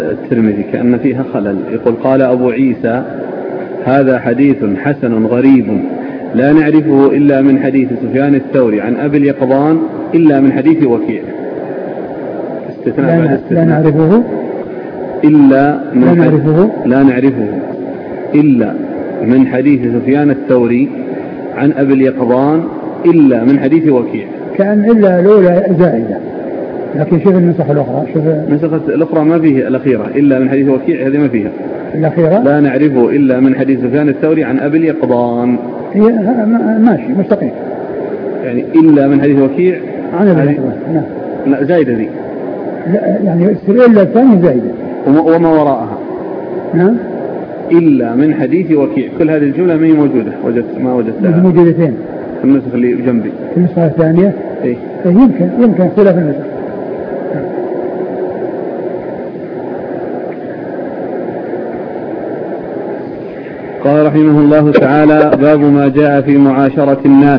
الترمذي كأن فيها خلل. يقول قال أبو عيسى هذا حديث حسن غريب لا نعرفه إلا من حديث سفيان الثوري عن أبي اليقظان إلا من حديث وكيع. لا نعرفه إلا من حديث سفيان الثوري عن أبي اليقظان إلا من حديث وكيع. كأن إلا الأولى زائدة، لكن شوف النسخ الأخرى، شوف النسخة الأخرى ما فيه الأخيرة إلا من حديث وكيع، هذه ما فيها الأخيرة لا نعرفه إلا من حديث سفيان الثوري عن أبي اليقظان. هي ماشي مستقيم، يعني إلا من حديث وكيع عن أبي اليقظان. لا زايدة ذي، لا يعني إلا الثاني زايدة وما وراءها. نعم إلا من حديث وكيع، كل هذه الجملة ما هي موجودة، ما وجدتها. موجودتين في النسخ اللي جنبي، في النسخة الثانية. إيه؟ يمكن اختلاف النسخ. قال رحمه الله تعالى: باب ما جاء في معاشرة الناس.